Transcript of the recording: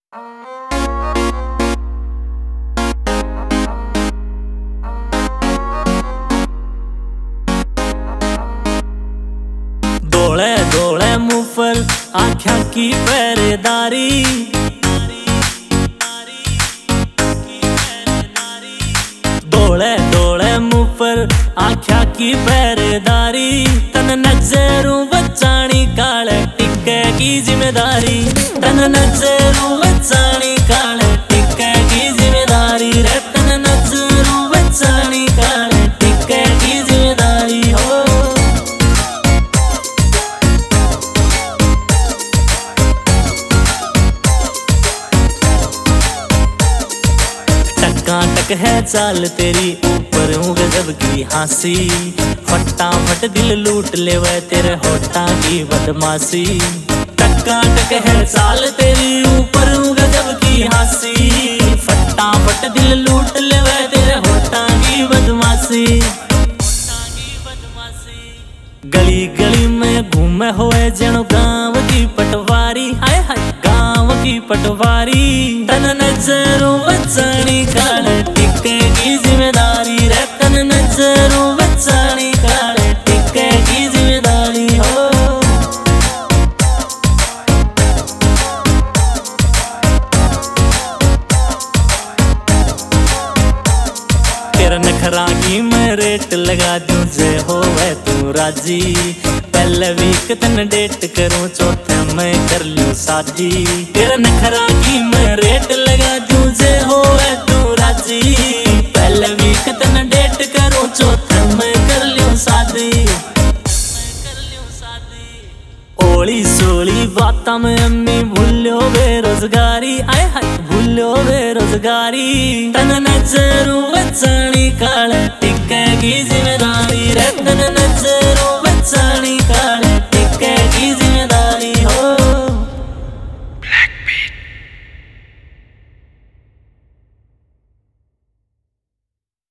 दौड़े दौड़े मुफल आँखों की पहरेदारी, दौड़े दौड़े मुफल आँखों की पहरेदारी, तन नजरों बचानी काले टिक्के की जिम्मेदारी, तन नजरों बचानी काले टिक्के की जिम्मेदारी रे, तन नजरों बचानी काले टिक्के की जिम्मेदारी हो। टक है चाल तेरी ऊपर हूँ गजब की हंसी, फटाफट दिल लूट ले वह तेरे होठा की बदमाशी। टक है चाल तेरी ऊपर हूँ गजब की हंसी, फटाफट दिल लूट ले वह तेरे होठा की बदमाशी। गली गली में घूमे हुए जनो गाँव की पटवारी, हाय हाय गाँव की पटवारी, तन नजरों बचानी काले टिक्के की जिम्मेदारी रे, तन नजरों बचानी काले टिक्के की जिम्मेदारी हो। तेरा नखरा की मैं रेट लगा दूं जे हो वह तू राजी, पहले वीक तन डेट करूं चौथे मैं कर लूं शादी। तेरा नखरा की मैं रेट लगा दूं जे हो वह तू राजी, पहले वीक तन डेट करूं चौथे मैं कर लूं शादी। ओली सोली बाता में अम्मी भूलो बेरोजगारी, आए हाय भूलो बेरोजगारी, तन नजरों बचानी काले टिक्के की जिम्मेदारी रे, तन नजर